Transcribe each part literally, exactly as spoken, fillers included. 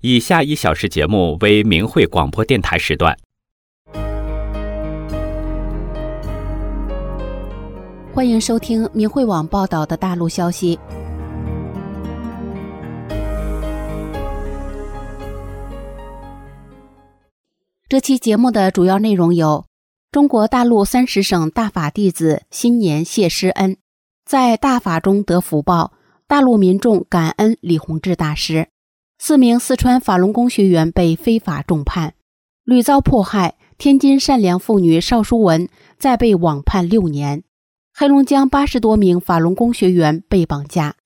以下一小时节目为明慧广播电台时段。 欢迎收听明慧网报道的大陆消息。这期节目的主要内容有：中国大陆三十省大法弟子新年谢师恩，在大法中得福报，大陆民众感恩李洪志大师；四名四川法轮功学员被非法重判；屡遭迫害，天津善良妇女邵淑文再被网判六年；黑龙江八十多名法轮功学员被绑架。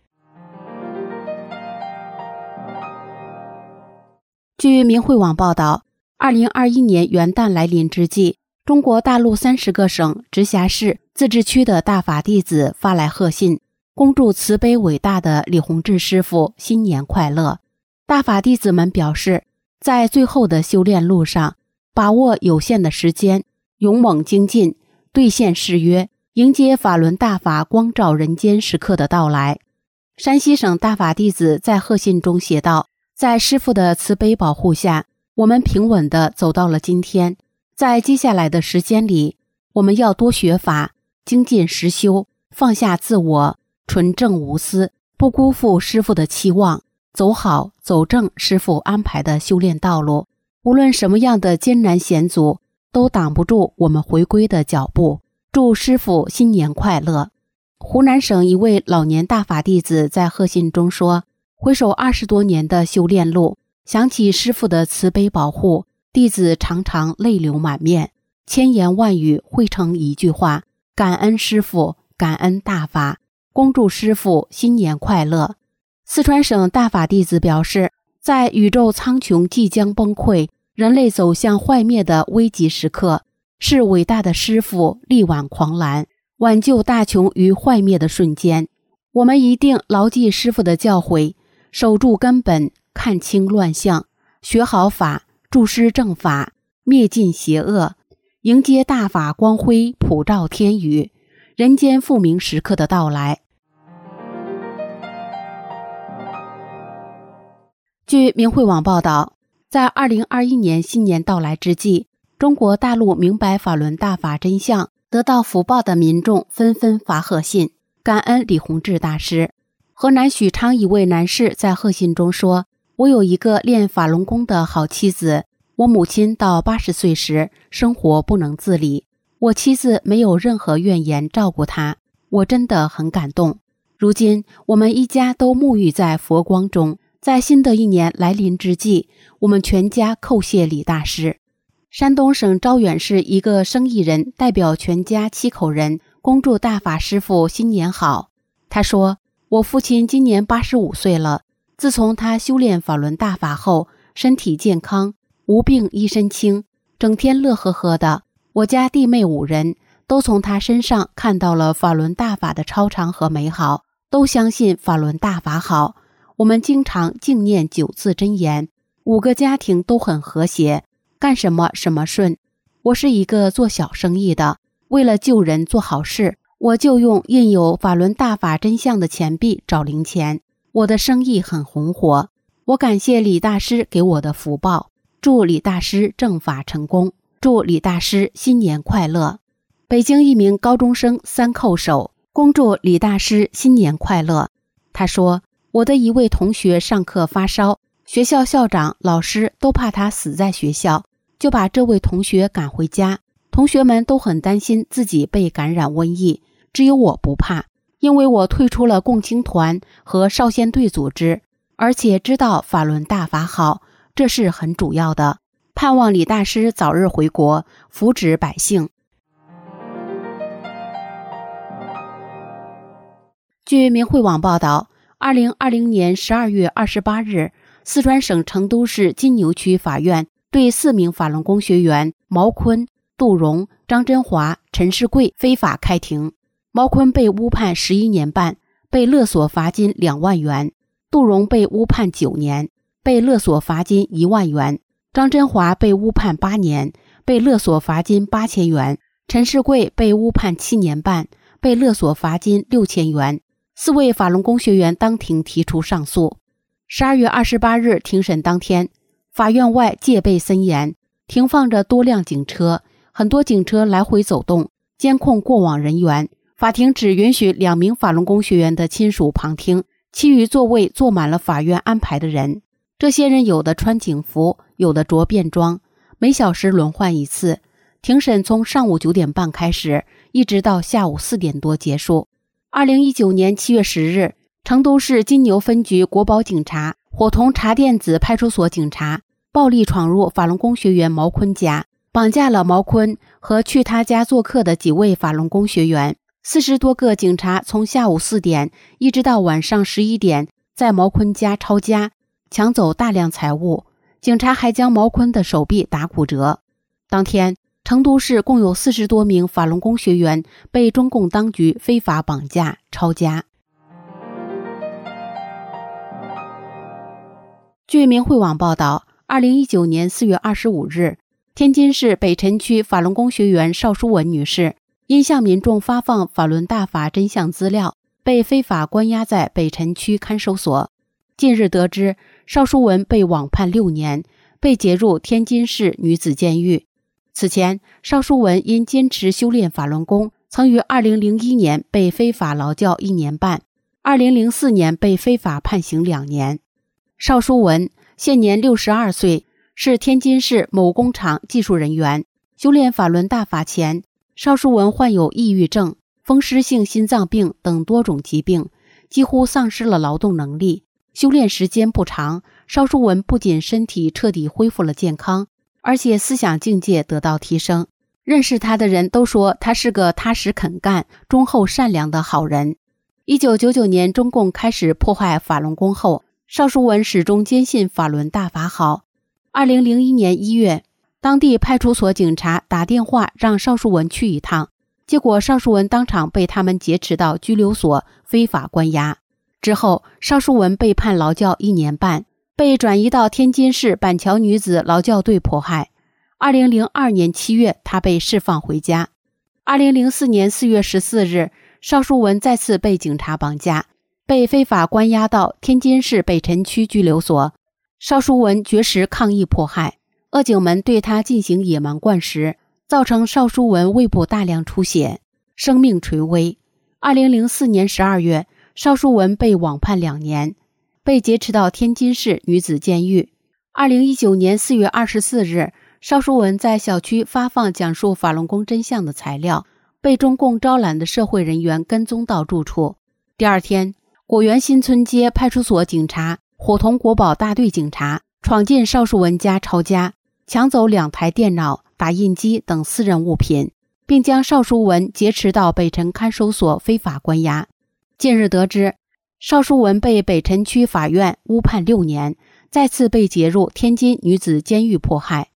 据明慧网报道，二零二一年元旦来临之际，中国大陆三十个省、直辖市、自治区的大法弟子发来贺信，恭祝慈悲伟大的李洪志师父新年快乐。大法弟子们表示，在最后的修炼路上，把握有限的时间，勇猛精进，兑现誓约，迎接法轮大法光照人间时刻的到来。山西省大法弟子在贺信中写道，在师父的慈悲保护下，我们平稳地走到了今天。在接下来的时间里，我们要多学法，精进实修，放下自我，纯正无私，不辜负师父的期望，走好走正师父安排的修炼道路。无论什么样的艰难险阻，都挡不住我们回归的脚步。祝师父新年快乐。湖南省一位老年大法弟子在贺信中说，回首二十多年的修炼路，想起师父的慈悲保护，弟子常常泪流满面，千言万语汇成一句话：感恩师父，感恩大法，恭祝师父新年快乐。四川省大法弟子表示，在宇宙苍穹即将崩溃，人类走向坏灭的危急时刻，是伟大的师父力挽狂澜，挽救大穹于坏灭的瞬间。我们一定牢记师父的教诲，守住根本，看清乱象，学好法，注师正法，灭尽邪恶，迎接大法光辉普照天宇，人间复明时刻的到来。据明慧网报道，在二零二一年新年到来之际，中国大陆明白法轮大法真相，得到福报的民众纷纷发贺信，感恩李洪志大师。河南许昌一位男士在贺信中说，我有一个练法轮功的好妻子，我母亲到八十岁时生活不能自理，我妻子没有任何怨言照顾她，我真的很感动。如今我们一家都沐浴在佛光中，在新的一年来临之际，我们全家叩谢李大师。山东省招远市一个生意人代表全家七口人恭祝大法师父新年好。他说，我父亲今年八十五岁了，自从他修炼法轮大法后，身体健康，无病一身轻，整天乐呵呵的。我家弟妹五人都从他身上看到了法轮大法的超常和美好，都相信法轮大法好。我们经常静念九字真言，五个家庭都很和谐，干什么什么顺。我是一个做小生意的，为了救人做好事，我就用印有法轮大法真相的钱币找零钱，我的生意很红火。我感谢李大师给我的福报，祝李大师正法成功，祝李大师新年快乐。北京一名高中生三叩首，恭祝李大师新年快乐。他说，我的一位同学上课发烧，学校校长、老师都怕他死在学校，就把这位同学赶回家。同学们都很担心自己被感染瘟疫，只有我不怕，因为我退出了共青团和少先队组织，而且知道法轮大法好，这是很主要的。盼望李大师早日回国，福祉百姓。据明慧网报道，二零二零年十二月二十八日，四川省成都市金牛区法院对四名法轮功学员毛坤、杜荣、张真华、陈世贵非法开庭。毛坤被诬判十一年半，被勒索罚金两万元；杜荣被诬判九年，被勒索罚金一万元；张真华被诬判八年，被勒索罚金八千元；陈世贵被诬判七年半，被勒索罚金六千元。四位法轮功学员当庭提出上诉。 十二月二十八日庭审当天，法院外戒备森严，停放着多辆警车，很多警车来回走动，监控过往人员。法庭只允许两名法轮功学员的亲属旁听，其余座位坐满了法院安排的人。这些人有的穿警服，有的着便装，每小时轮换一次。庭审从上午九点半开始，一直到下午四点多结束。二零一九年七月十日，成都市金牛分局国保警察伙同茶店子派出所警察暴力闯入法轮功学员毛坤家，绑架了毛坤和去他家做客的几位法轮功学员。四十多个警察从下午四点一直到晚上十一点，在毛坤家抄家，抢走大量财物。警察还将毛坤的手臂打骨折。当天，成都市共有四十多名法轮功学员被中共当局非法绑架、抄家。据明慧网报道，二零一九年四月二十五日，天津市北辰区法轮功学员邵淑文女士因向民众发放法轮大法真相资料，被非法关押在北辰区看守所。近日得知，邵淑文被网判六年，被解入天津市女子监狱。此前，邵淑文因坚持修炼法轮功，曾于二零零一年被非法劳教一年半，二零零四年被非法判刑两年。邵淑文现年六十二岁，是天津市某工厂技术人员。修炼法轮大法前，邵淑文患有抑郁症、风湿性心脏病等多种疾病，几乎丧失了劳动能力。修炼时间不长，邵淑文不仅身体彻底恢复了健康，而且思想境界得到提升。认识他的人都说他是个踏实肯干、忠厚善良的好人。一九九九年中共开始迫害法轮功后，邵淑文始终坚信法轮大法好。二零零一年一月，当地派出所警察打电话让邵淑文去一趟，结果邵淑文当场被他们劫持到拘留所非法关押。之后，邵淑文被判劳教一年半，被转移到天津市板桥女子劳教队迫害。二零零二年七月，她被释放回家。二零零四年四月十四日，邵淑文再次被警察绑架，被非法关押到天津市北辰区拘留所。邵淑文绝食抗议迫害，恶警们对她进行野蛮灌食，造成邵淑文胃部大量出血，生命垂危。二零零四年十二月，邵淑文被网判两年，被劫持到天津市女子监狱。二零一九年四月二十四日，邵淑文在小区发放讲述法轮功真相的材料，被中共招揽的社会人员跟踪到住处。第二天，果园新村街派出所警察伙同国保大队警察闯进邵淑文家抄家，抢走两台电脑、打印机等私人物品，并将邵淑文劫持到北辰看守所非法关押。近日得知，邵淑文被北辰区法院误判六年，再次被解入天津女子监狱迫害。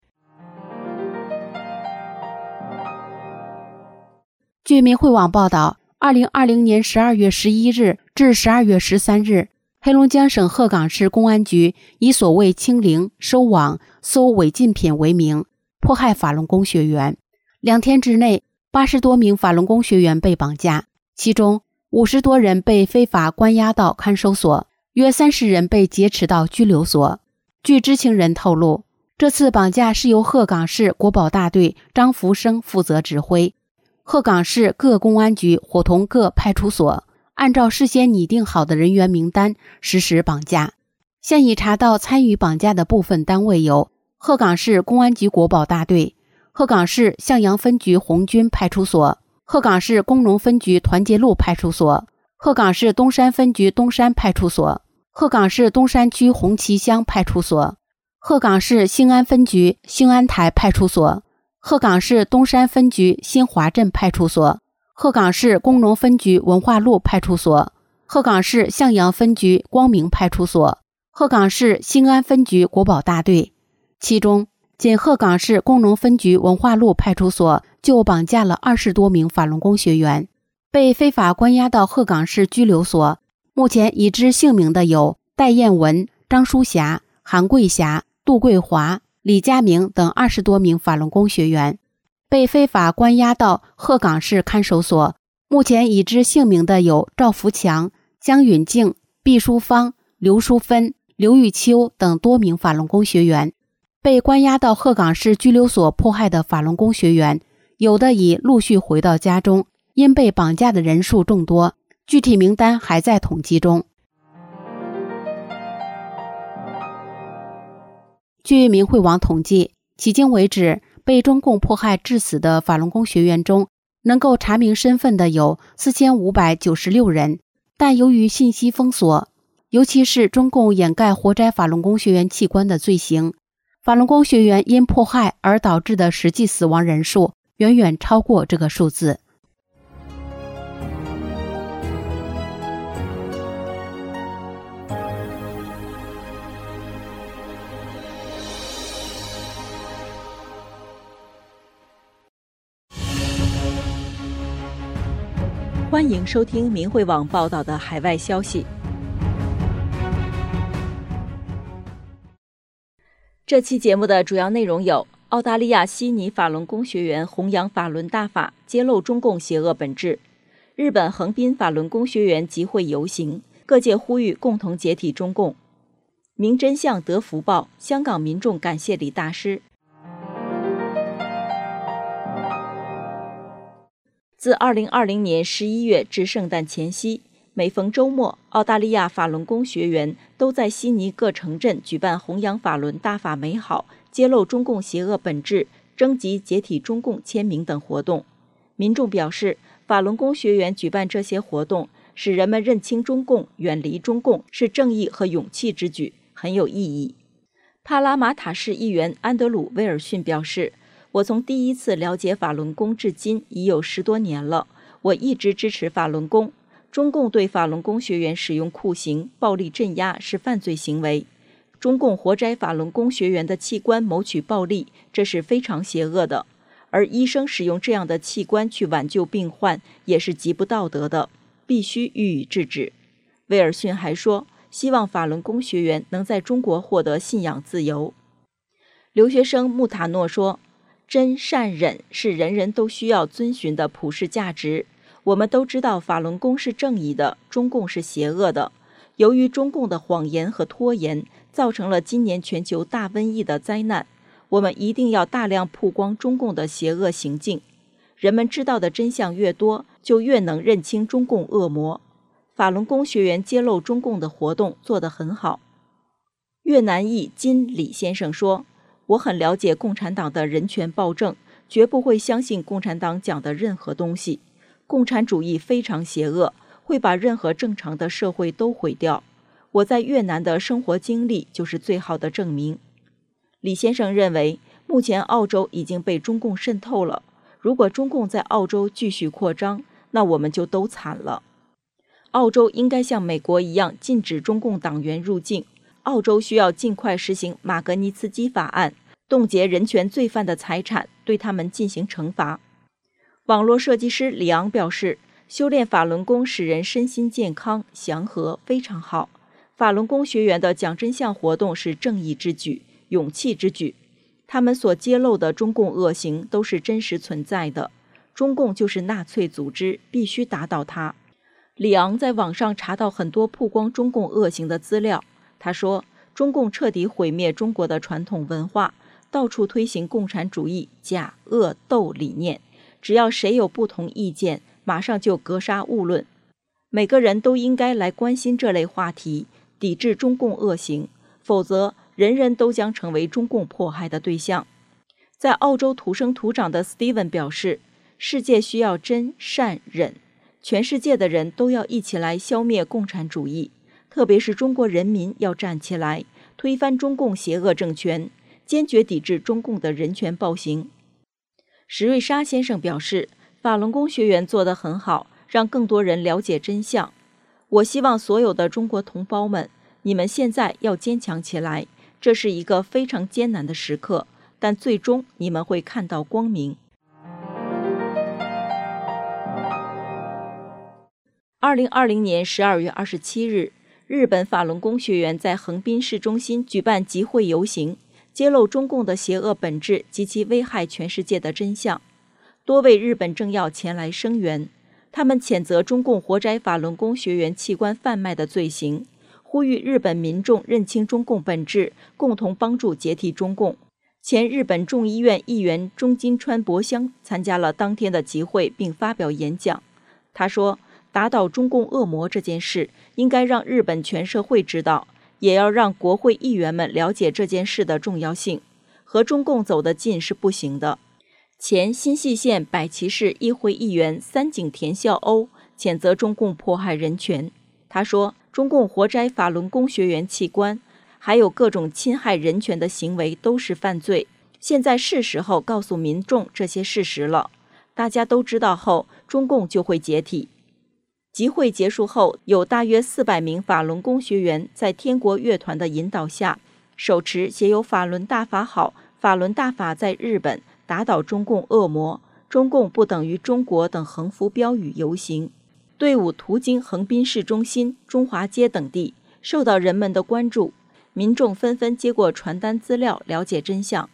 据明慧网报道，二零二零年十二月十一日至十二月十三日，黑龙江省鹤岗市公安局以所谓清零、收网、搜违禁品为名，迫害法轮功学员。两天之内，八十多名法轮功学员被绑架，其中五十多人被非法关押到看守所，约三十人被劫持到拘留所。据知情人透露，这次绑架是由鹤岗市国保大队张福生负责指挥，鹤岗市各公安局伙同各派出所，按照事先拟定好的人员名单实施绑架。现已查到参与绑架的部分单位有鹤岗市公安局国保大队、鹤岗市向阳分局红军派出所、鹤岗市工农分局团结路派出所、鹤岗市东山分局东山派出所、鹤岗市东山区红旗乡派出所、鹤岗市兴安分局兴安台派出所、鹤岗市东山分局新华镇派出所、鹤岗市工农分局文化路派出所、鹤岗市向阳分局光明派出所、鹤岗市兴安分局国保大队。其中，仅鹤岗市工农分局文化路派出所就绑架了二十多名法轮功学员，被非法关押到鹤岗市拘留所。目前已知姓名的有戴艳文、张淑霞、韩桂霞、杜桂华、李佳明等二十多名法轮功学员，被非法关押到鹤岗市看守所。目前已知姓名的有赵福强、江允静、毕淑芳、刘淑芬、 刘玉秋等多名法轮功学员。被关押到鹤岗市拘留所迫害的法轮功学员，有的已陆续回到家中，因被绑架的人数众多，具体名单还在统计中。据明慧网统计，迄今为止，被中共迫害致死的法轮功学员中，能够查明身份的有四千五百九十六人，但由于信息封锁，尤其是中共掩盖活摘法轮功学员器官的罪行，法轮功学员因迫害而导致的实际死亡人数远远超过这个数字。 欢迎收听明慧网报道的海外消息。这期节目的主要内容有：澳大利亚悉尼法轮功学员弘扬法轮大法，揭露中共邪恶本质；日本横滨法轮功学员集会游行，各界呼吁共同解体中共；明真相得福报，香港民众感谢李大师。自二零二零年十一月至圣诞前夕，每逢周末，澳大利亚法轮功学员都在悉尼各城镇举办弘扬法轮大法美好、揭露中共邪恶本质、征集解体中共签名等活动。民众表示，法轮功学员举办这些活动，使人们认清中共、远离中共，是正义和勇气之举，很有意义。帕拉马塔市议员安德鲁·威尔逊表示，我从第一次了解法轮功至今已有十多年了，我一直支持法轮功。中共对法轮功学员使用酷刑、暴力镇压是犯罪行为。中共活摘法轮功学员的器官谋取暴利，这是非常邪恶的。而医生使用这样的器官去挽救病患，也是极不道德的，必须予以制止。威尔逊还说，希望法轮功学员能在中国获得信仰自由。留学生穆塔诺说，真善忍是人人都需要遵循的普世价值。我们都知道法轮功是正义的，中共是邪恶的。由于中共的谎言和拖延，造成了今年全球大瘟疫的灾难。我们一定要大量曝光中共的邪恶行径。人们知道的真相越多，就越能认清中共恶魔。法轮功学员揭露中共的活动做得很好。越南裔金李先生说，我很了解共产党的人权暴政，绝不会相信共产党讲的任何东西。共产主义非常邪恶，会把任何正常的社会都毁掉。我在越南的生活经历就是最好的证明。李先生认为，目前澳洲已经被中共渗透了，如果中共在澳洲继续扩张，那我们就都惨了。澳洲应该像美国一样禁止中共党员入境。澳洲需要尽快实行马格尼茨基法案，冻结人权罪犯的财产，对他们进行惩罚。网络设计师李昂表示，修炼法轮功使人身心健康、祥和，非常好。法轮功学员的讲真相活动是正义之举、勇气之举。他们所揭露的中共恶行都是真实存在的。中共就是纳粹组织，必须打倒它。李昂在网上查到很多曝光中共恶行的资料。他说，中共彻底毁灭中国的传统文化，到处推行共产主义假恶斗理念，只要谁有不同意见，马上就格杀勿论。每个人都应该来关心这类话题，抵制中共恶行，否则人人都将成为中共迫害的对象。在澳洲土生土长的 Steven 表示，世界需要真善忍，全世界的人都要一起来消灭共产主义。特别是中国人民要站起来，推翻中共邪恶政权，坚决抵制中共的人权暴行。史瑞莎先生表示，法轮功学员做得很好，让更多人了解真相。我希望所有的中国同胞们，你们现在要坚强起来，这是一个非常艰难的时刻，但最终你们会看到光明。二零二零年十二月二十七日，日本法轮功学员在横滨市中心举办集会游行，揭露中共的邪恶本质及其危害全世界的真相。多位日本政要前来声援，他们谴责中共活摘法轮功学员器官贩卖的罪行， 呼吁日本民众认清中共本质，共同帮助解体中共。前日本众议院议员中金川博香参加了当天的集会并发表演讲。他说，打倒中共恶魔这件事应该让日本全社会知道，也要让国会议员们了解这件事的重要性。和中共走得近是不行的。前新舄县百崎市议会议员三井田孝欧谴责中共迫害人权。他说，中共活摘法轮功学员器官，还有各种侵害人权的行为都是犯罪。现在是时候告诉民众这些事实了，大家都知道后，中共就会解体。集会结束后，有大约四百名法轮功学员在天国乐团的引导下，手持写有法轮大法好，法轮大法在日本，打倒中共恶魔，中共不等于中国等横幅标语游行。队伍途经横滨市中心、中华街等地，受到人们的关注，民众纷纷接过传单资料，了解真相。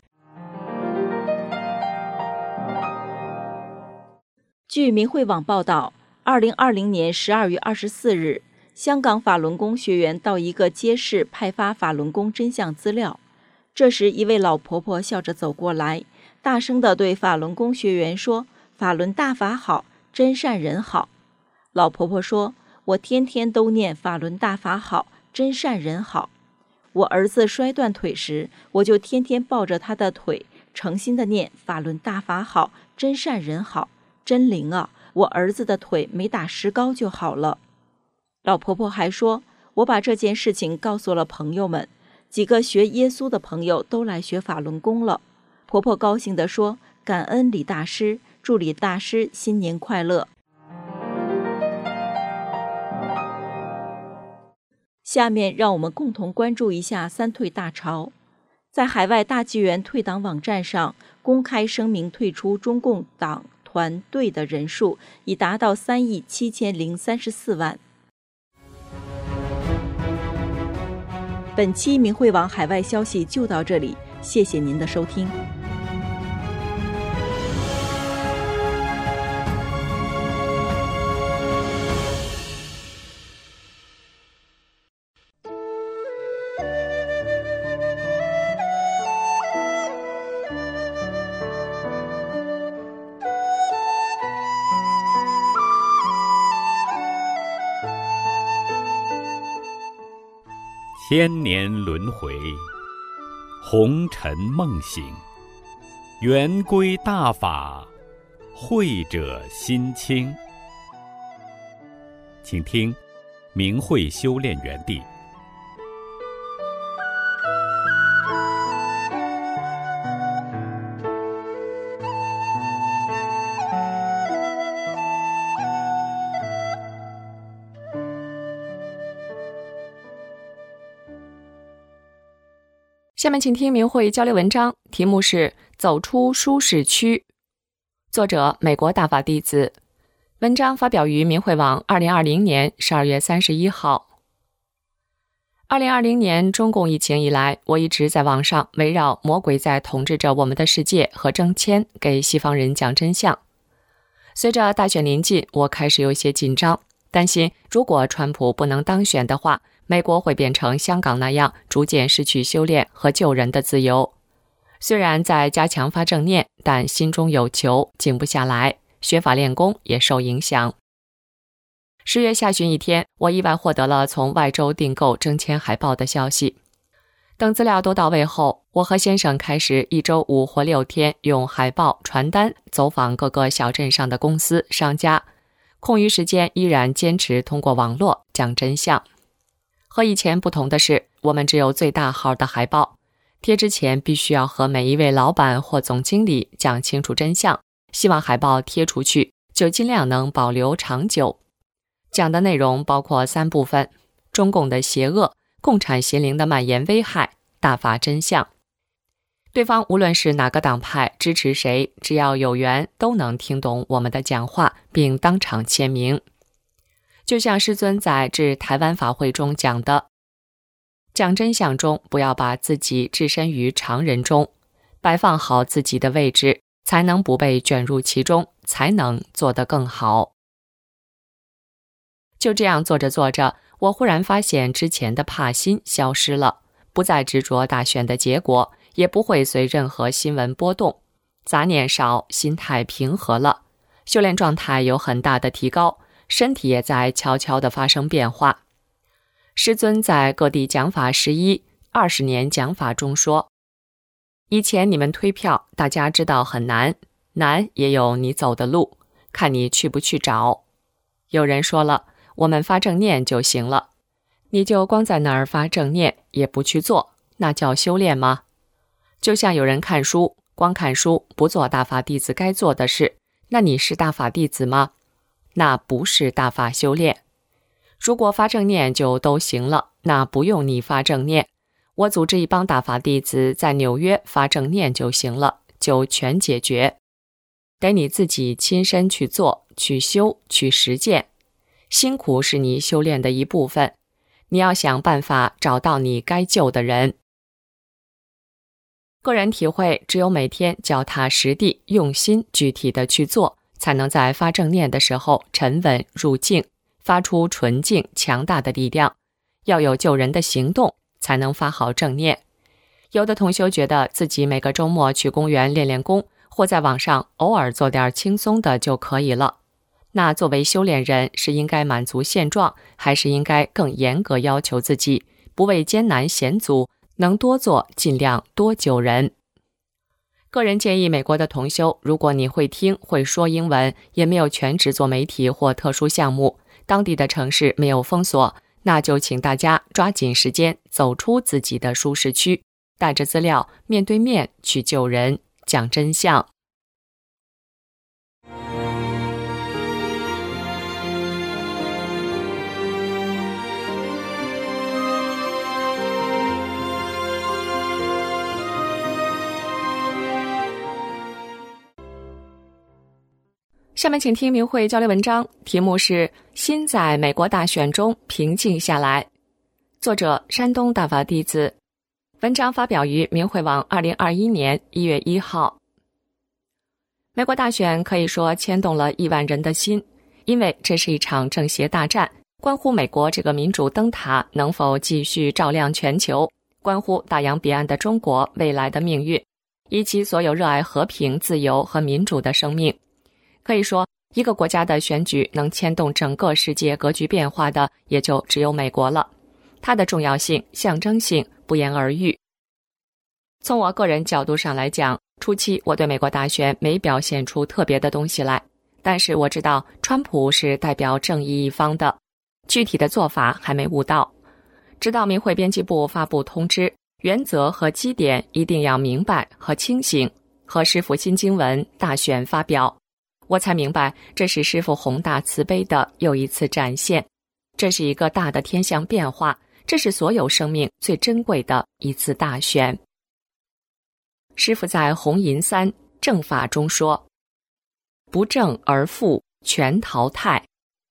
据明慧网报道，二零二零年十二月二十四日，香港法轮功学员到一个街市派发法轮功真相资料。这时，一位老婆婆笑着走过来，大声地对法轮功学员说：“法轮大法好，真善人好。”老婆婆说：“我天天都念法轮大法好，真善人好。我儿子摔断腿时，我就天天抱着他的腿，诚心地念法轮大法好，真善人好。真灵啊！我儿子的腿没打石膏就好了。”老婆婆还说：“我把这件事情告诉了朋友们，几个学耶稣的朋友都来学法轮功了。”婆婆高兴地说：“感恩李大师，祝李大师新年快乐。”下面让我们共同关注一下三退大潮。在海外大纪元退党网站上公开声明退出中共党团队的人数已达到三亿七千零三十四万。本期明慧网海外消息就到这里，谢谢您的收听。 千年轮回，红尘梦醒，圆归大法，慧者心清。请听明慧修炼园地。 下面请听明慧交流文章，题目是走出舒适区，作者美国大法弟子。文章发表于明慧网二零二零年十二月三十一号。二零二零年中共疫情以来，我一直在网上围绕魔鬼在统治着我们的世界和征签，给西方人讲真相。随着大选临近，我开始有些紧张，担心如果川普不能当选的话，美国会变成香港那样，逐渐失去修炼和救人的自由。虽然在加强发正念，但心中有求，静不下来，学法练功也受影响。十月下旬一天，我意外获得了从外州订购征签海报的消息。等资料都到位后，我和先生开始一周五或六天用海报、传单走访各个小镇上的公司、商家，空余时间依然坚持通过网络讲真相。和以前不同的是，我们只有最大号的海报，贴之前必须要和每一位老板或总经理讲清楚真相，希望海报贴出去就尽量能保留长久。讲的内容包括三部分：中共的邪恶、共产邪灵的蔓延危害、大法真相。对方无论是哪个党派支持谁，只要有缘都能听懂我们的讲话，并当场签名。就像师尊在致台湾法会中讲的，讲真相中不要把自己置身于常人中，摆放好自己的位置，才能不被卷入其中，才能做得更好。就这样做着做着， 我忽然发现之前的怕心消失了，不再执着大选的结果，也不会随任何新闻波动，杂念少，心态平和了，修炼状态有很大的提高，身体也在悄悄地发生变化。师尊在各地讲法十一、二十年讲法中说，以前你们推票，大家知道很难，难也有你走的路，看你去不去找。有人说了，我们发正念就行了，你就光在那儿发正念，也不去做，那叫修炼吗？就像有人看书，光看书，不做大法弟子该做的事，那你是大法弟子吗？那不是大法修炼。如果发正念就都行了，那不用你发正念，我组织一帮大法弟子在纽约发正念就行了，就全解决。得你自己亲身去做，去修，去实践。辛苦是你修炼的一部分，你要想办法找到你该救的人。个人体会，只有每天脚踏实地，用心具体的去做，才能在发正念的时候沉稳入静，发出纯净强大的力量。要有救人的行动，才能发好正念。有的同修觉得自己每个周末去公园练练功，或在网上偶尔做点轻松的就可以了。那作为修炼人，是应该满足现状，还是应该更严格要求自己，不畏艰难险阻，能多做尽量多救人？个人建议美国的同修，如果你会听会说英文，也没有全职做媒体或特殊项目，当地的城市没有封锁，那就请大家抓紧时间走出自己的舒适区，带着资料面对面去救人，讲真相。下面请听明慧交流文章，题目是心在美国大选中平静下来，作者山东大法弟子，文章发表于明慧网二零二一年一月一号。美国大选可以说牵动了亿万人的心，因为这是一场正邪大战，关乎美国这个民主灯塔能否继续照亮全球，关乎大洋彼岸的中国未来的命运，以及所有热爱和平、自由和民主的生命。可以说，一个国家的选举能牵动整个世界格局变化的，也就只有美国了。它的重要性、象征性不言而喻。从我个人角度上来讲，初期我对美国大选没表现出特别的东西来，但是我知道川普是代表正义一方的，具体的做法还没悟到。直到明慧编辑部发布通知，原则和基点一定要明白和清醒，和师父新经文大选发表，我才明白这是师父宏大慈悲的又一次展现，这是一个大的天象变化，这是所有生命最珍贵的一次大选。师父在红银三正法中说，不正而复，全淘汰。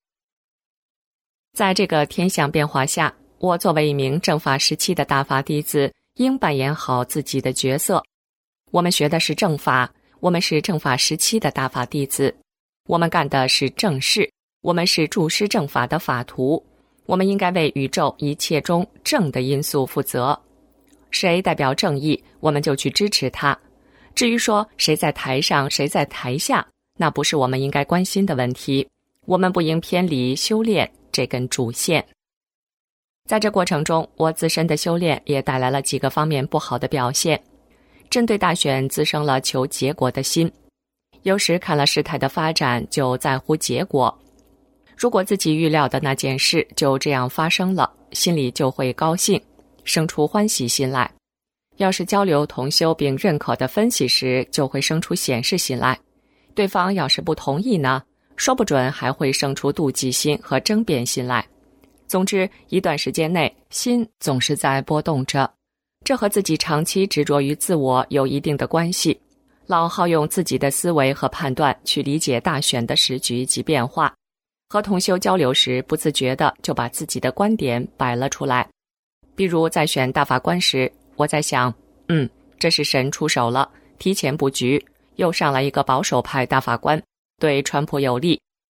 在这个天象变化下，我作为一名正法时期的大法弟子，应扮演好自己的角色。我们学的是正法，我们是正法时期的大法弟子，我们干的是正事，我们是注师正法的法徒，我们应该为宇宙一切中正的因素负责。谁代表正义，我们就去支持他。至于说谁在台上，谁在台下，那不是我们应该关心的问题，我们不应偏离修炼这根主线。在这过程中，我自身的修炼也带来了几个方面不好的表现。针对大选滋生了求结果的心，有时看了事态的发展就在乎结果。如果自己预料的那件事就这样发生了，心里就会高兴，生出欢喜心来。要是交流同修并认可的分析时，就会生出显示心来。对方要是不同意呢，说不准还会生出妒忌心和争辩心来。总之，一段时间内，心总是在波动着。这和自己长期执着于自我有一定的关系，老好用自己的思维和判断去理解大选的时局及变化，和同修交流时不自觉地就把自己的观点摆了出来。比如在选大法官时，我在想，嗯，这是神出手了，提前布局，又上来一个保守派大法官，对川普有利。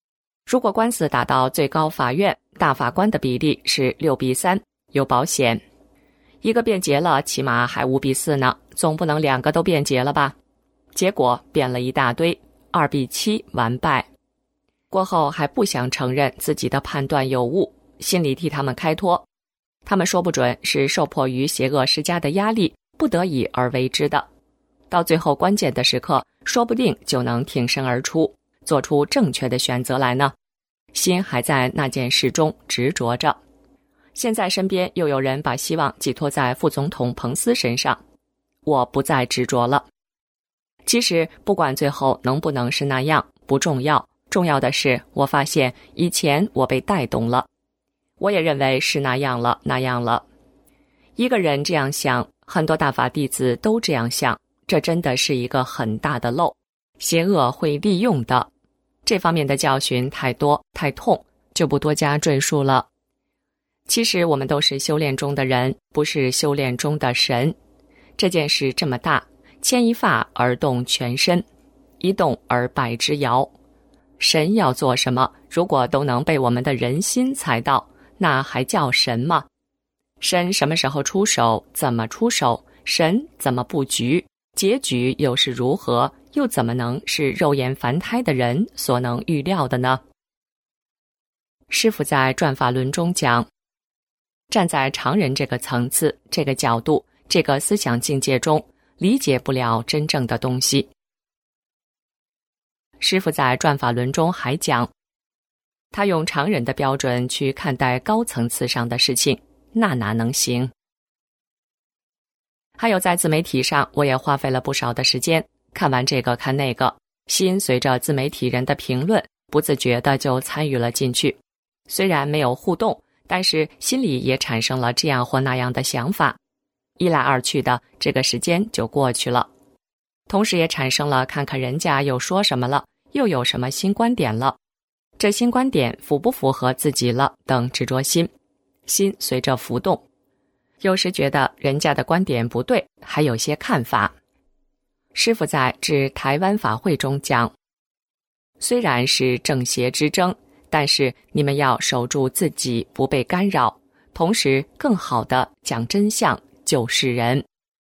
如果官司打到最高法院，大法官的比例是六比三，有保险。一个辩结了，起码还五比四呢，总不能两个都辩结了吧？结果辩了一大堆，二比七完败。过后还不想承认自己的判断有误，心里替他们开脱。他们说不准是受迫于邪恶施加的压力，不得已而为之的。到最后关键的时刻，说不定就能挺身而出，做出正确的选择来呢。心还在那件事中执着着。现在身边又有人把希望寄托在副总统彭斯身上，我不再执着了。其实不管最后能不能是那样，不重要，重要的是我发现以前我被带动了，我也认为是那样了，那样了。一个人这样想，很多大法弟子都这样想，这真的是一个很大的漏，邪恶会利用的。这方面的教训太多太痛，就不多加赘述了。其实我们都是修炼中的人，不是修炼中的神。这件事这么大，牵一发而动全身，一动而百之摇。神要做什么，如果都能被我们的人心猜到，那还叫神吗？神什么时候出手，怎么出手，神怎么布局，结局又是如何，又怎么能是肉眼凡胎的人所能预料的呢？师父在转法轮中讲，站在常人这个层次、这个角度、这个思想境界中，理解不了真正的东西。师父在转法轮中还讲，他用常人的标准去看待高层次上的事情，那哪能行？还有在自媒体上，我也花费了不少的时间，看完这个看那个，心随着自媒体人的评论，不自觉地就参与了进去。虽然没有互动，但是心里也产生了这样或那样的想法，一来二去的，这个时间就过去了。同时也产生了看看人家又说什么了，又有什么新观点了，这新观点符不符合自己了等执着心，心随着浮动。有时觉得人家的观点不对，还有些看法。师父在致台湾法会中讲，虽然是正邪之争，但是你们要守住自己不被干扰，同时更好地讲真相，救世人。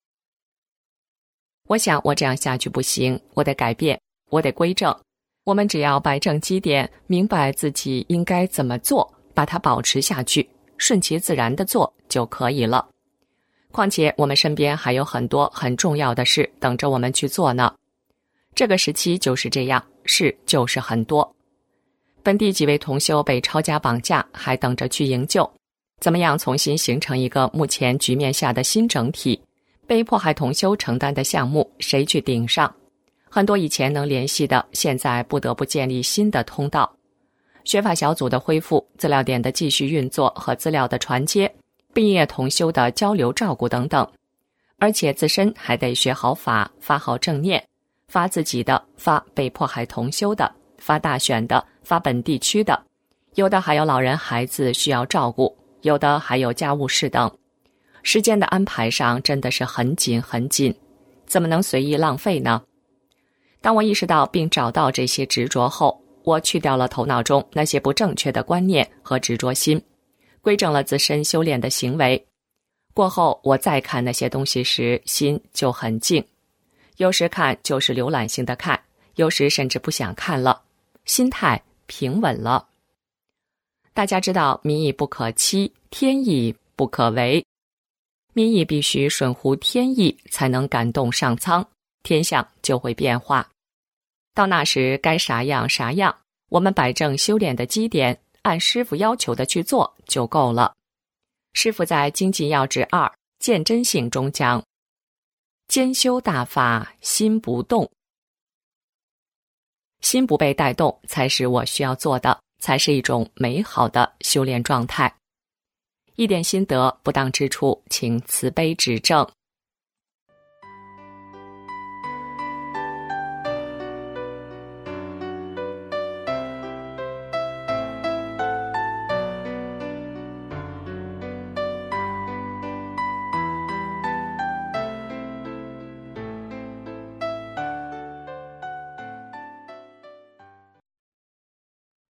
我想我这样下去不行，我得改变，我得归正。我们只要摆正基点，明白自己应该怎么做，把它保持下去，顺其自然地做就可以了。况且我们身边还有很多很重要的事等着我们去做呢。这个时期就是这样，事就是很多。本地几位同修被抄家绑架，还等着去营救。怎么样重新形成一个目前局面下的新整体？被迫害同修承担的项目，谁去顶上？很多以前能联系的，现在不得不建立新的通道。学法小组的恢复，资料点的继续运作和资料的传接，毕业同修的交流照顾等等。而且自身还得学好法，发好正念，发自己的，发被迫害同修的，发大选的，发本地区的，有的还有老人孩子需要照顾，有的还有家务事等。时间的安排上真的是很紧很紧，怎么能随意浪费呢？当我意识到并找到这些执着后，我去掉了头脑中那些不正确的观念和执着心，归正了自身修炼的行为。过后我再看那些东西时，心就很静。有时看就是浏览性的看，有时甚至不想看了，心态平稳了。大家知道民意不可欺，天意不可违。民意必须顺乎天意，才能感动上苍，天象就会变化。到那时该啥样啥样，我们摆正修炼的基点，按师父要求的去做就够了。师父在《精进要旨二见真性》中讲，兼修大法，心不动。心不被带动，才是我需要做的，才是一种美好的修炼状态。一点心得不当之处，请慈悲指正。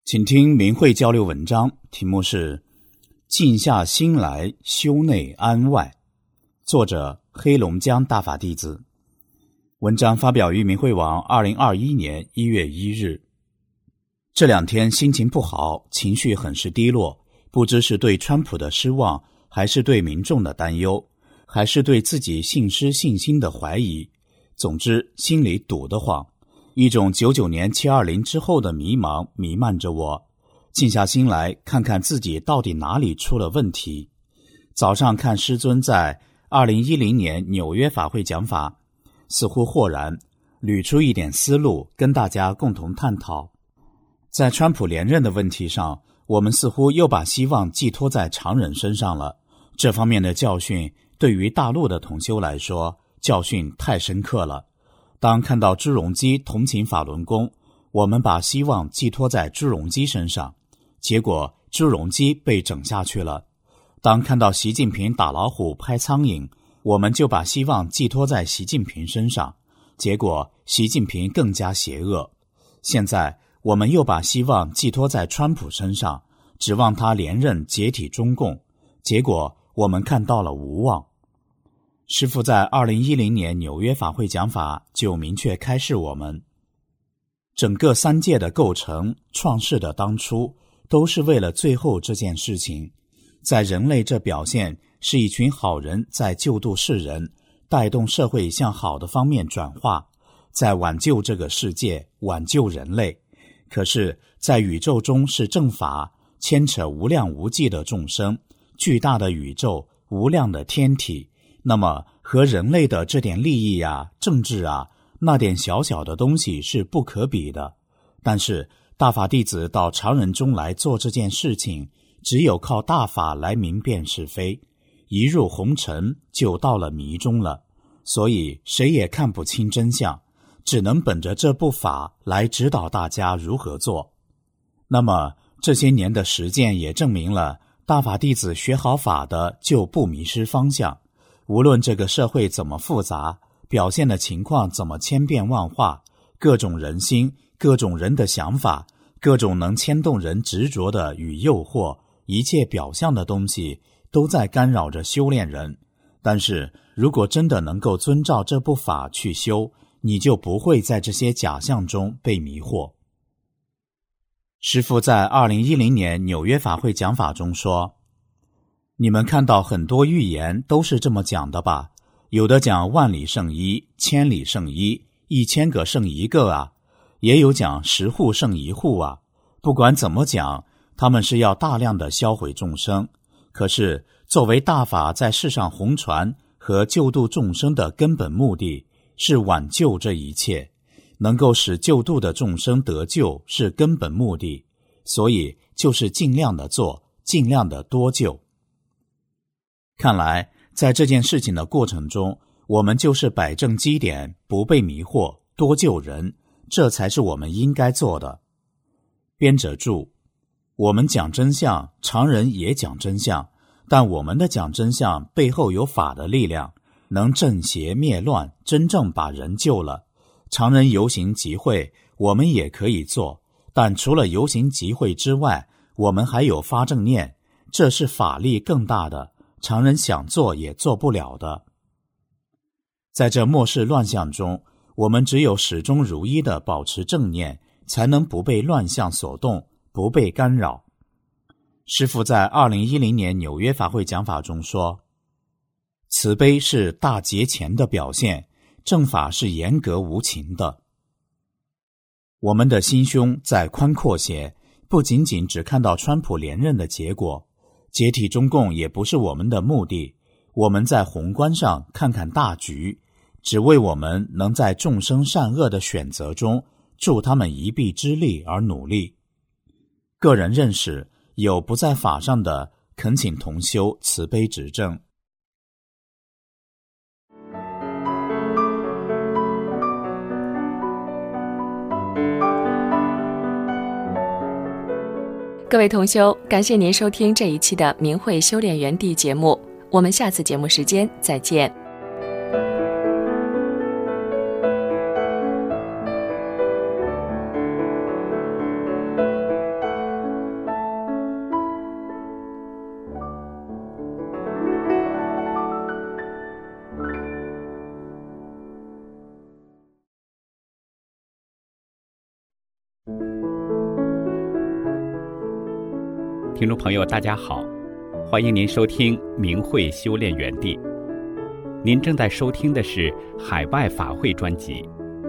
请听明慧交流文章，题目是静下心来修内安外，作者黑龙江大法弟子。文章发表于明慧网二零二一年一月一日。这两天心情不好，情绪很是低落，不知是对川普的失望，还是对民众的担忧，还是对自己信失信心的怀疑。总之心里堵得慌，一种九九年七二零之后的迷茫弥漫着我。静下心来看看自己到底哪里出了问题。早上看师尊在二零一零年纽约法会讲法，似乎豁然，捋出一点思路跟大家共同探讨。在川普连任的问题上，我们似乎又把希望寄托在常人身上了。这方面的教训对于大陆的同修来说，教训太深刻了。当看到朱镕基同情法轮功，我们把希望寄托在朱镕基身上，结果朱镕基被整下去了。当看到习近平打老虎拍苍蝇，我们就把希望寄托在习近平身上，结果习近平更加邪恶。现在我们又把希望寄托在川普身上，指望他连任解体中共，结果我们看到了无望。师父在二零一零年纽约法会讲法就明确开示我们，整个三界的构成，创世的当初，都是为了最后这件事情。在人类这表现是一群好人在救度世人，带动社会向好的方面转化，在挽救这个世界，挽救人类。可是在宇宙中是正法，牵扯无量无际的众生，巨大的宇宙，无量的天体，那么和人类的这点利益啊，政治啊，那点小小的东西是不可比的。但是大法弟子到常人中来做这件事情，只有靠大法来明辨是非，一入红尘就到了迷中了，所以谁也看不清真相，只能本着这部法来指导大家如何做。那么这些年的实践也证明了，大法弟子学好法的就不迷失方向。无论这个社会怎么复杂，表现的情况怎么千变万化，各种人心，各种人的想法，各种能牵动人执着的与诱惑，一切表象的东西都在干扰着修炼人。但是如果真的能够遵照这部法去修，你就不会在这些假象中被迷惑。师父在二零一零年纽约法会讲法中说，你们看到很多预言都是这么讲的吧？有的讲万里胜一，千里胜一，一千个胜一个啊，也有讲十户胜一户啊。不管怎么讲，他们是要大量的销毁众生。可是作为大法在世上弘传和救度众生的根本目的，是挽救这一切，能够使救度的众生得救是根本目的，所以就是尽量的做，尽量的多救。看来在这件事情的过程中，我们就是摆正基点，不被迷惑，多救人，这才是我们应该做的。编者注：我们讲真相，常人也讲真相，但我们的讲真相背后有法的力量，能正邪灭乱，真正把人救了。常人游行集会我们也可以做，但除了游行集会之外，我们还有发正念，这是法力更大的，常人想做也做不了的。在这末世乱象中，我们只有始终如一地保持正念，才能不被乱象所动，不被干扰。师父在二零一零年纽约法会讲法中说，慈悲是大节前的表现，正法是严格无情的。我们的心胸再宽阔些，不仅仅只看到川普连任的结果，解体中共也不是我们的目的，我们在宏观上看看大局，只为我们能在众生善恶的选择中助他们一臂之力而努力。个人认识有不在法上的，恳请同修慈悲指正。 各位同修，感谢您收听这一期的明慧修炼园地节目，我们下次节目时间再见。 听众朋友，大家好，欢迎您收听明慧修炼园地。您正在收听的是海外法会专辑。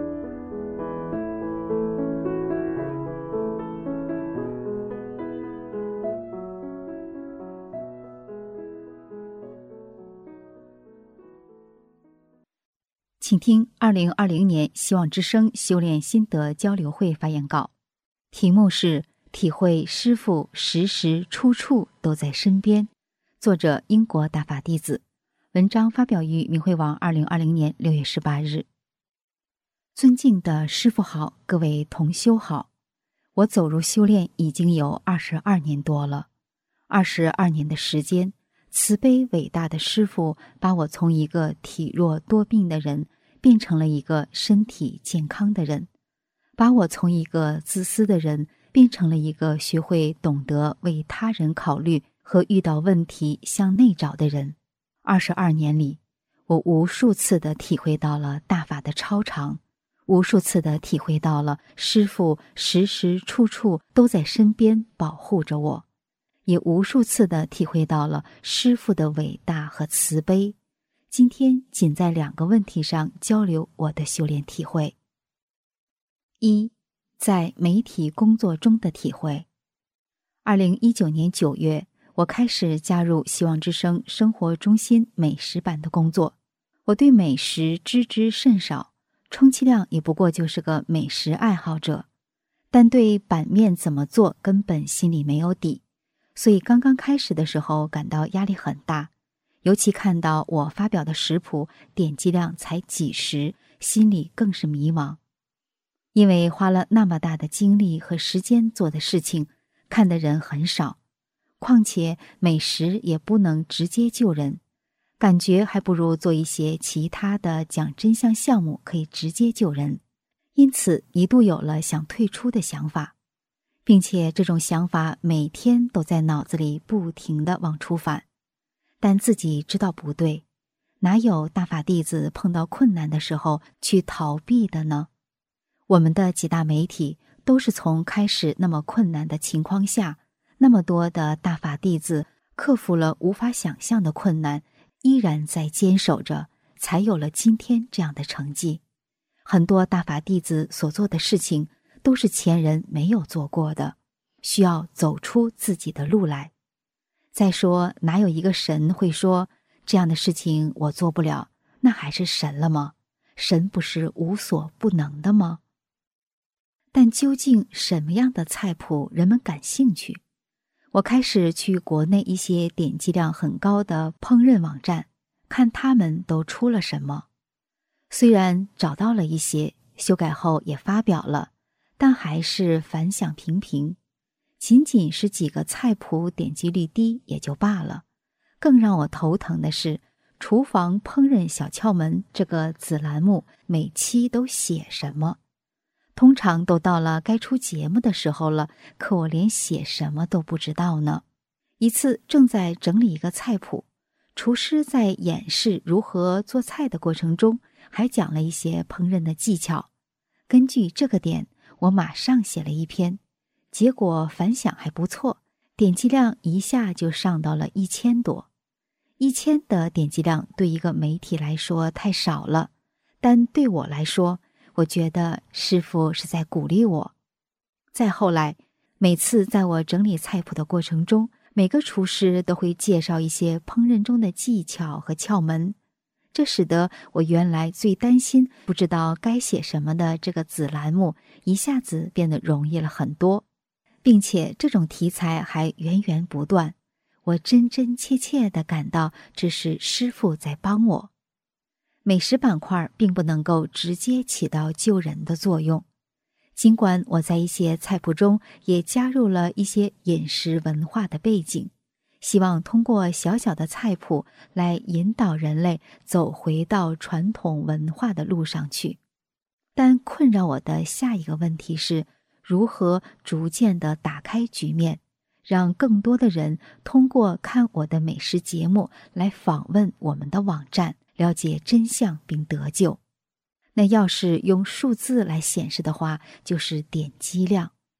请听二零二零年希望之声修炼心得交流会发言稿，题目是体会师父时时处处都在身边，作者英国大法弟子，文章发表于明慧网二零二零年六月十八日。尊敬的师父好，各位同修好，我走入修炼已经有二十二年多了，二十二年的时间，慈悲伟大的师父把我从一个体弱多病的人变成了一个身体健康的人，把我从一个自私的人变成了一个学会懂得为他人考虑和遇到问题向内找的人。二十二年里，我无数次地体会到了大法的超常，无数次地体会到了师父时时处处都在身边保护着我，也无数次地体会到了师父的伟大和慈悲。今天仅在两个问题上交流我的修炼体会。一，在媒体工作中的体会。二零一九年九月，我开始加入希望之声生活中心美食版的工作。我对美食知之甚少，充其量也不过就是个美食爱好者，但对版面怎么做根本心里没有底，所以刚刚开始的时候感到压力很大，尤其看到我发表的食谱点击量才几十，心里更是迷茫。因为花了那么大的精力和时间做的事情，看的人很少，况且美食也不能直接救人，感觉还不如做一些其他的讲真相项目可以直接救人，因此一度有了想退出的想法，并且这种想法每天都在脑子里不停地往出返。但自己知道不对，哪有大法弟子碰到困难的时候去逃避的呢？我们的几大媒体都是从开始那么困难的情况下，那么多的大法弟子克服了无法想象的困难，依然在坚守着，才有了今天这样的成绩。很多大法弟子所做的事情都是前人没有做过的，需要走出自己的路来。再说，哪有一个神会说这样的事情我做不了，那还是神了吗？神不是无所不能的吗？但究竟什么样的菜谱人们感兴趣？我开始去国内一些点击量很高的烹饪网站，看他们都出了什么。虽然找到了一些，修改后也发表了，但还是反响平平。仅仅是几个菜谱点击率低也就罢了，更让我头疼的是厨房烹饪小窍门这个子栏目每期都写什么，通常都到了该出节目的时候了，可我连写什么都不知道呢。一次正在整理一个菜谱，厨师在演示如何做菜的过程中还讲了一些烹饪的技巧，根据这个点我马上写了一篇，结果反响还不错，点击量一下就上到了一千多。一千的点击量对一个媒体来说太少了，但对我来说，我觉得师父是在鼓励我。再后来，每次在我整理菜谱的过程中，每个厨师都会介绍一些烹饪中的技巧和窍门，这使得我原来最担心不知道该写什么的这个子栏目一下子变得容易了很多，并且这种题材还源源不断。我真真切切地感到这是师父在帮我。美食板块并不能够直接起到救人的作用，尽管我在一些菜谱中也加入了一些饮食文化的背景，希望通过小小的菜谱来引导人类走回到传统文化的路上去。但困扰我的下一个问题是，如何逐渐地打开局面，让更多的人通过看我的美食节目来访问我们的网站，了解真相并得救。那要是用数字来显示的话，就是点击量。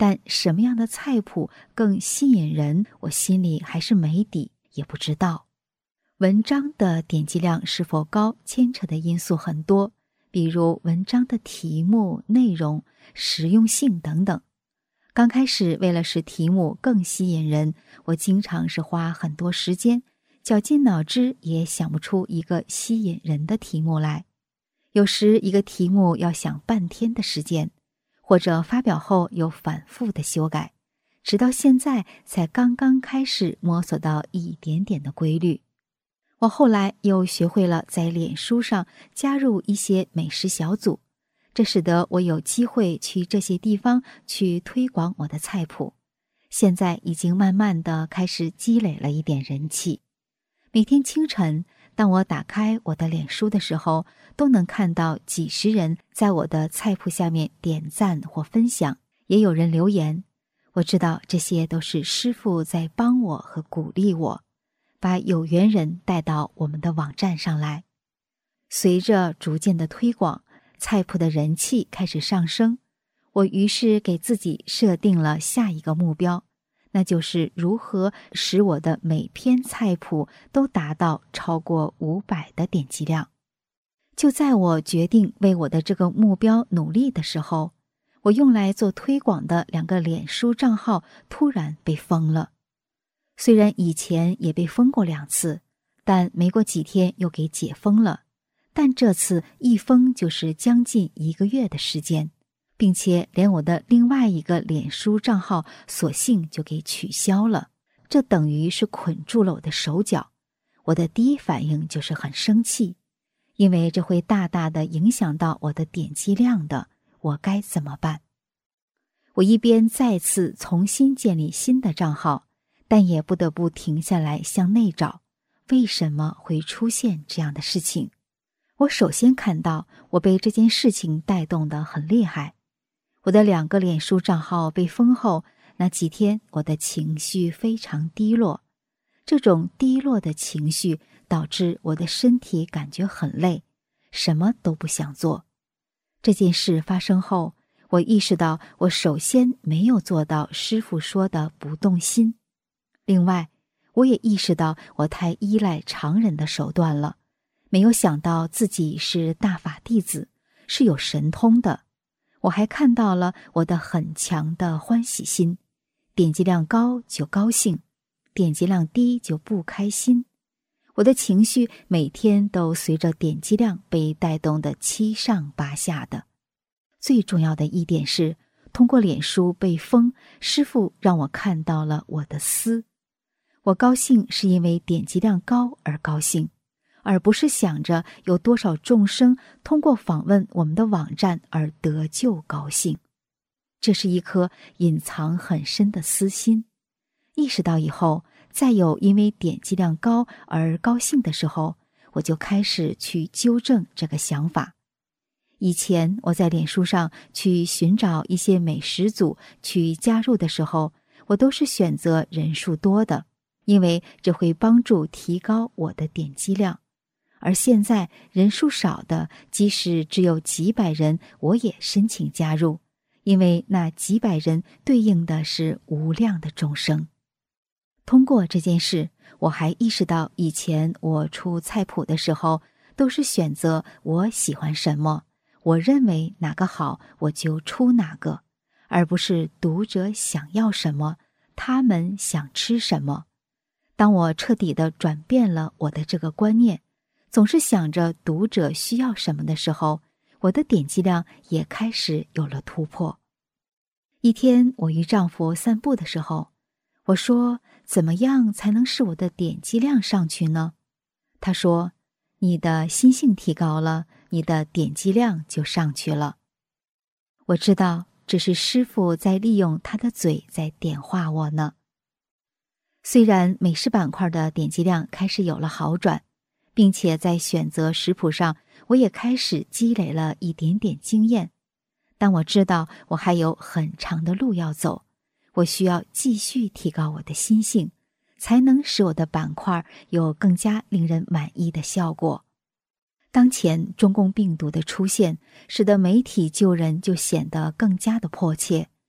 但什么样的菜谱更吸引人，我心里还是没底，也不知道。文章的点击量是否高，牵扯的因素很多，比如文章的题目、内容、实用性等等。刚开始为了使题目更吸引人，我经常是花很多时间，绞尽脑汁也想不出一个吸引人的题目来。有时一个题目要想半天的时间，或者发表后有反复的修改，直到现在才刚刚开始摸索到一点点的规律。我后来又学会了在脸书上加入一些美食小组，这使得我有机会去这些地方去推广我的菜谱。现在已经慢慢的开始积累了一点人气。每天清晨，当我打开我的脸书的时候，都能看到几十人在我的菜谱下面点赞或分享，也有人留言。我知道这些都是师父在帮我和鼓励我，把有缘人带到我们的网站上来。随着逐渐的推广，菜谱的人气开始上升，我于是给自己设定了下一个目标，那就是如何使我的每篇菜谱都达到超过五百的点击量。就在我决定为我的这个目标努力的时候，我用来做推广的两个脸书账号突然被封了。虽然以前也被封过两次，但没过几天又给解封了，但这次一封就是将近一个月的时间，并且连我的另外一个脸书账号索性就给取消了，这等于是捆住了我的手脚。我的第一反应就是很生气，因为这会大大的影响到我的点击量的，我该怎么办？我一边再次重新建立新的账号，但也不得不停下来向内找，为什么会出现这样的事情？我首先看到我被这件事情带动得很厉害。我的两个脸书账号被封后，那几天我的情绪非常低落。这种低落的情绪导致我的身体感觉很累，什么都不想做。这件事发生后，我意识到我首先没有做到师父说的不动心。另外，我也意识到我太依赖常人的手段了，没有想到自己是大法弟子，是有神通的。我还看到了我的很强的欢喜心，点击量高就高兴，点击量低就不开心。我的情绪每天都随着点击量被带动的七上八下的。最重要的一点是，通过脸书被封，师父让我看到了我的私。我高兴是因为点击量高而高兴，而不是想着有多少众生通过访问我们的网站而得救高兴。这是一颗隐藏很深的私心。意识到以后，再有因为点击量高而高兴的时候，我就开始去纠正这个想法。以前我在脸书上去寻找一些美食组去加入的时候，我都是选择人数多的，因为这会帮助提高我的点击量。而现在人数少的，即使只有几百人，我也申请加入，因为那几百人对应的是无量的众生。通过这件事，我还意识到以前我出菜谱的时候，都是选择我喜欢什么，我认为哪个好我就出哪个，而不是读者想要什么，他们想吃什么。当我彻底地转变了我的这个观念，总是想着读者需要什么的时候，我的点击量也开始有了突破。一天我与丈夫散步的时候，我说，怎么样才能使我的点击量上去呢？他说，你的心性提高了，你的点击量就上去了。我知道这是师父在利用他的嘴在点化我呢。虽然美食板块的点击量开始有了好转，并且在选择食谱上我也开始积累了一点点经验，但我知道我还有很长的路要走，我需要继续提高我的心性，才能使我的板块有更加令人满意的效果。当前中共病毒的出现，使得媒体救人就显得更加的迫切。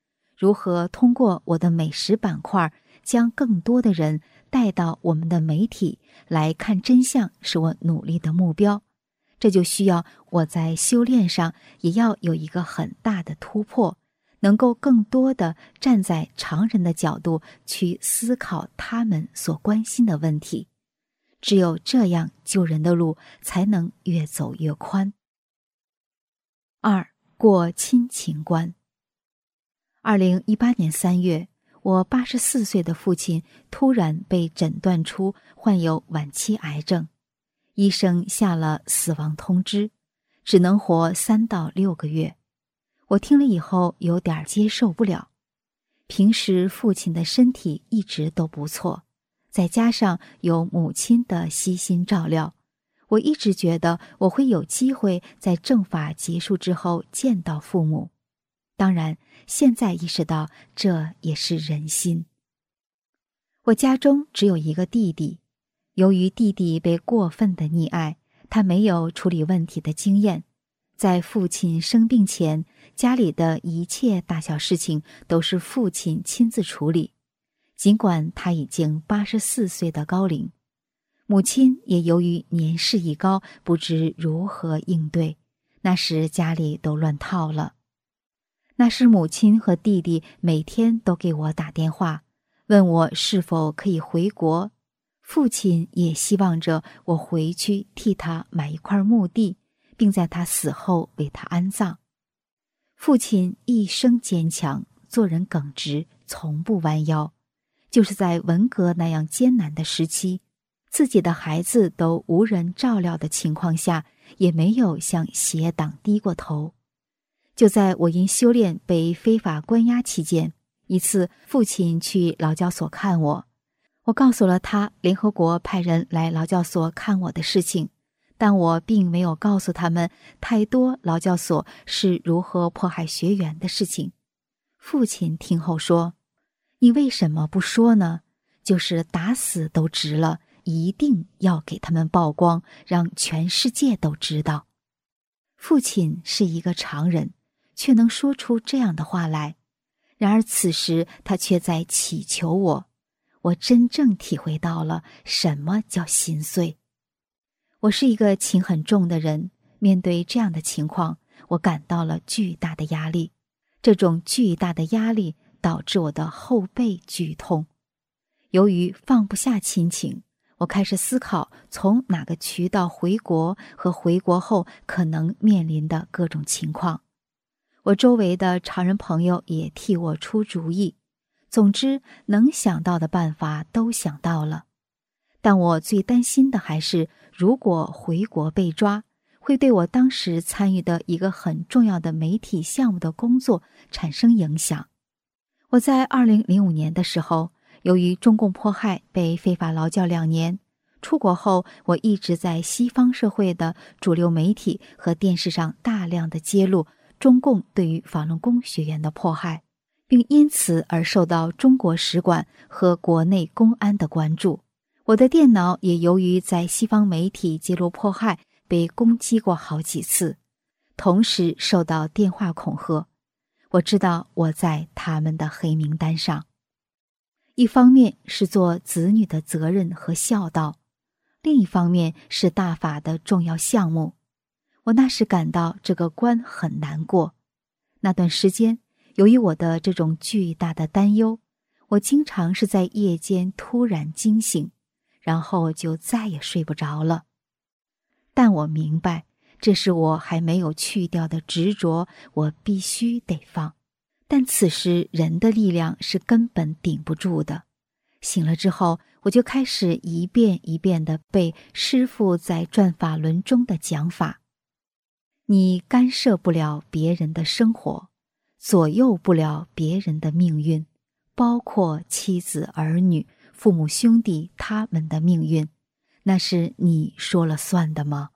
如何通过我的美食板块，将更多的人带到我们的媒体来看真相，是我努力的目标。这就需要我在修炼上也要有一个很大的突破，能够更多的站在常人的角度去思考他们所关心的问题。只有这样，救人的路才能越走越宽。二，过亲情关。二零一八年三月，我八十四岁的父亲突然被诊断出患有晚期癌症，医生下了死亡通知，只能活三到六个月。我听了以后有点接受不了。平时父亲的身体一直都不错，再加上有母亲的悉心照料，我一直觉得我会有机会在政法结束之后见到父母。当然，现在意识到这也是人心。我家中只有一个弟弟，由于弟弟被过分的溺爱，他没有处理问题的经验。在父亲生病前，家里的一切大小事情都是父亲亲自处理。尽管他已经八十四岁的高龄，母亲也由于年事已高，不知如何应对。那时家里都乱套了。那时母亲和弟弟每天都给我打电话，问我是否可以回国。父亲也希望着我回去替他买一块墓地，并在他死后为他安葬。父亲一生坚强，做人耿直，从不弯腰。就是在文革那样艰难的时期，自己的孩子都无人照料的情况下，也没有向邪党低过头。就在我因修炼被非法关押期间，一次父亲去劳教所看我，我告诉了他联合国派人来劳教所看我的事情，但我并没有告诉他们太多劳教所是如何迫害学员的事情。父亲听后说：“你为什么不说呢？就是打死都值了，一定要给他们曝光，让全世界都知道。”父亲是一个常人，却能说出这样的话来。然而此时他却在祈求我，我真正体会到了什么叫心碎。我是一个情很重的人，面对这样的情况，我感到了巨大的压力。这种巨大的压力导致我的后背剧痛。由于放不下亲情，我开始思考从哪个渠道回国和回国后可能面临的各种情况。我周围的常人朋友也替我出主意，总之能想到的办法都想到了。但我最担心的还是，如果回国被抓，会对我当时参与的一个很重要的媒体项目的工作产生影响。我在二零零五年的时候，由于中共迫害被非法劳教两年，出国后我一直在西方社会的主流媒体和电视上大量的揭露中共对于法轮功学员的迫害，并因此而受到中国使馆和国内公安的关注。我的电脑也由于在西方媒体揭露迫害被攻击过好几次，同时受到电话恐吓。我知道我在他们的黑名单上。一方面是做子女的责任和孝道，另一方面是大法的重要项目。我那时感到这个关很难过。那段时间，由于我的这种巨大的担忧，我经常是在夜间突然惊醒，然后就再也睡不着了。但我明白，这是我还没有去掉的执着，我必须得放。但此时人的力量是根本顶不住的。醒了之后，我就开始一遍一遍地背师父在转法轮中的讲法。你干涉不了别人的生活，左右不了别人的命运，包括妻子儿女、父母兄弟他们的命运，那是你说了算的吗？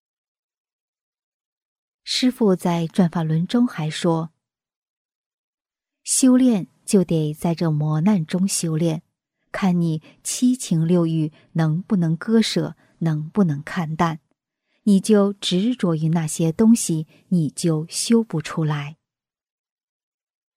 师父在转法轮中还说，修炼就得在这磨难中修炼，看你七情六欲能不能割舍，能不能看淡。你就执着于那些东西，你就修不出来。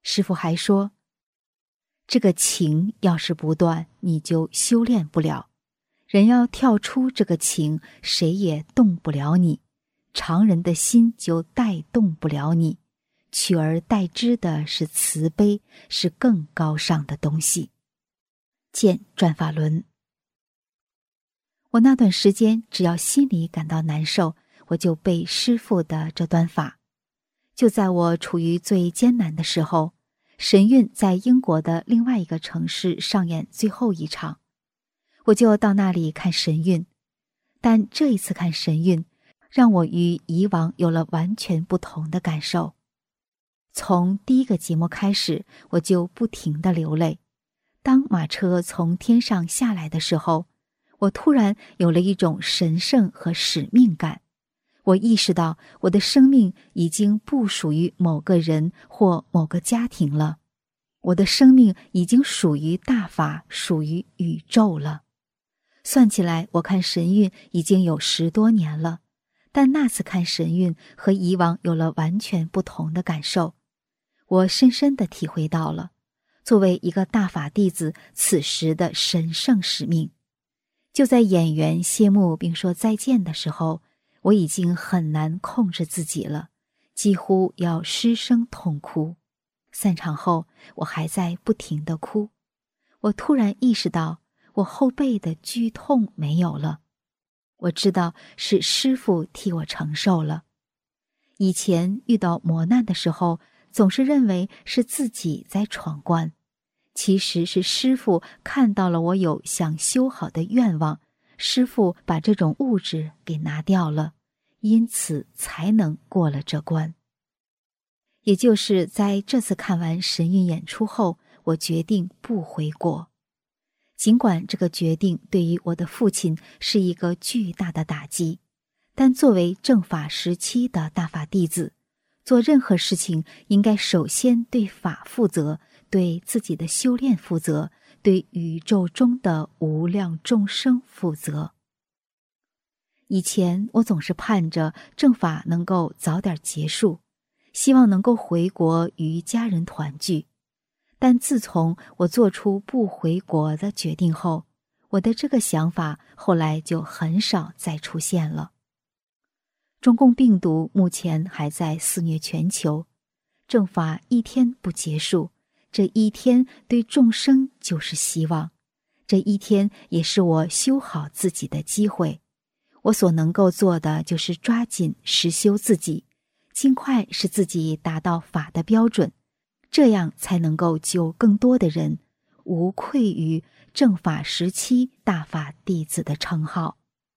师父还说，这个情要是不断，你就修炼不了。人要跳出这个情，谁也动不了你，常人的心就带动不了你，取而代之的是慈悲，是更高尚的东西。见转法轮。我那段时间只要心里感到难受，我就背师父的这段法。就在我处于最艰难的时候，神韵在英国的另外一个城市上演最后一场，我就到那里看神韵。但这一次看神韵，让我与以往有了完全不同的感受。从第一个节目开始，我就不停地流泪。当马车从天上下来的时候，我突然有了一种神圣和使命感。我意识到我的生命已经不属于某个人或某个家庭了，我的生命已经属于大法，属于宇宙了。算起来，我看神韵已经有十多年了，但那次看神韵和以往有了完全不同的感受。我深深地体会到了作为一个大法弟子此时的神圣使命。就在演员谢幕并说再见的时候，我已经很难控制自己了，几乎要失声痛哭。散场后，我还在不停地哭。我突然意识到，我后背的剧痛没有了。我知道是师父替我承受了。以前遇到磨难的时候，总是认为是自己在闯关，其实是师父看到了我有想修好的愿望，师父把这种物质给拿掉了，因此才能过了这关。也就是在这次看完神韵演出后，我决定不回国。尽管这个决定对于我的父亲是一个巨大的打击，但作为正法时期的大法弟子，做任何事情应该首先对法负责，对自己的修炼负责，对宇宙中的无量众生负责。以前我总是盼着正法能够早点结束，希望能够回国与家人团聚。但自从我做出不回国的决定后，我的这个想法后来就很少再出现了。中共病毒目前还在肆虐全球，正法一天不结束，这一天对众生就是希望，这一天也是我修好自己的机会。我所能够做的就是抓紧实修自己，尽快使自己达到法的标准，这样才能够救更多的人，无愧于正法时期大法弟子的称号。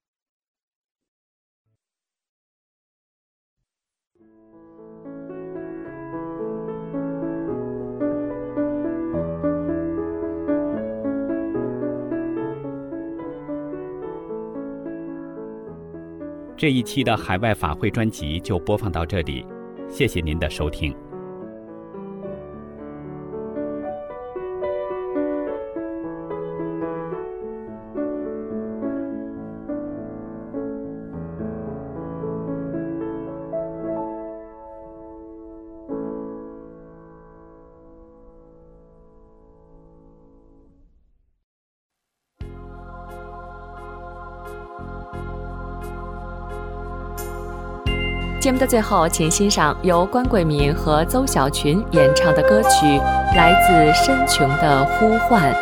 这一期的海外法会专辑就播放到这里，谢谢您的收听。 节目的最后，请欣赏由关桂民和邹小群演唱的歌曲《来自深穹的呼唤》。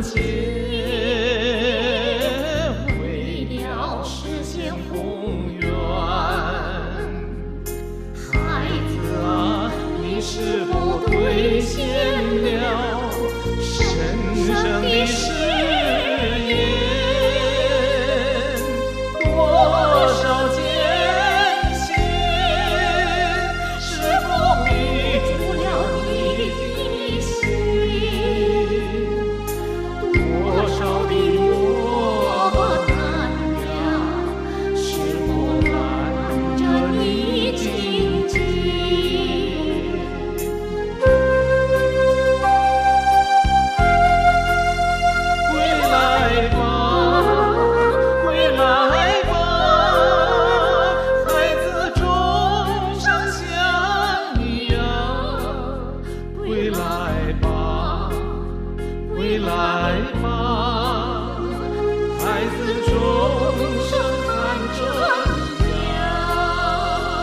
前，为了实现宏愿。孩子啊，你是否兑现了神圣的誓言？多少艰险，是否迷住了你的心？多少的磨难呀，是否拦着你荆棘？归来吧，归来吧，孩子终生想你呀。归来吧，归来吧，孩子终生看着你呀。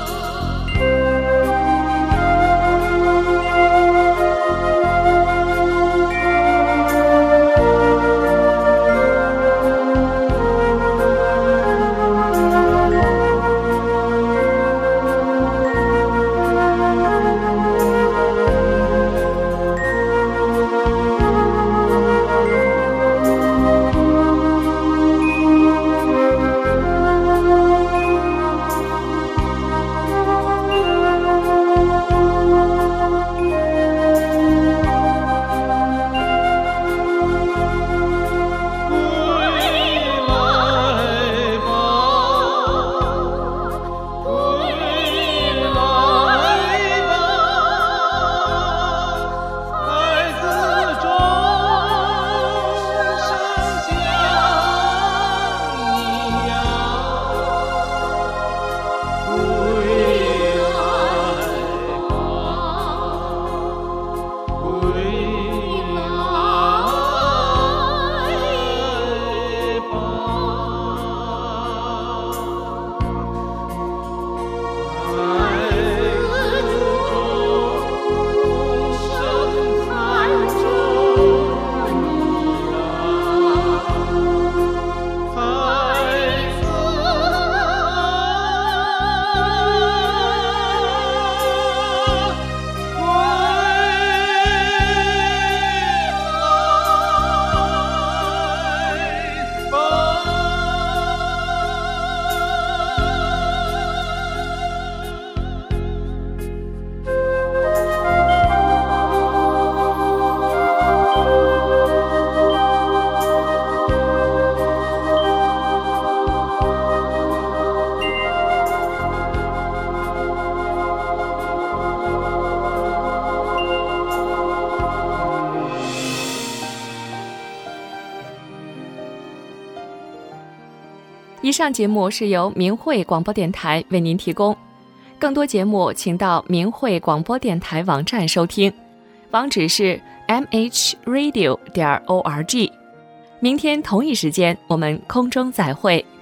以上节目是由明慧广播电台为您提供，更多节目请到明慧广播电台网站收听，网址是 m h radio 点 org。明天同一时间我们空中再会。